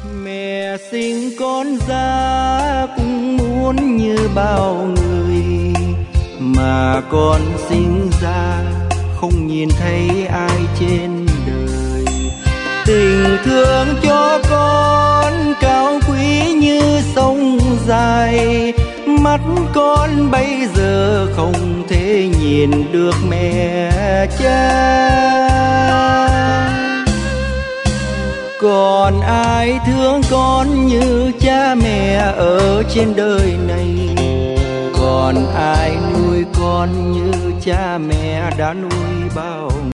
Mẹ sinh con ra cũng muốn như bao người, mà con sinh ra không nhìn thấy ai trên đời. Tình thương cho con cao quý như sông dài, mắt con bây giờ không thể nhìn được mẹ cha. Còn ai thương con như cha mẹ ở trên đời này, còn ai nuôi con như cha mẹ đã nuôi bao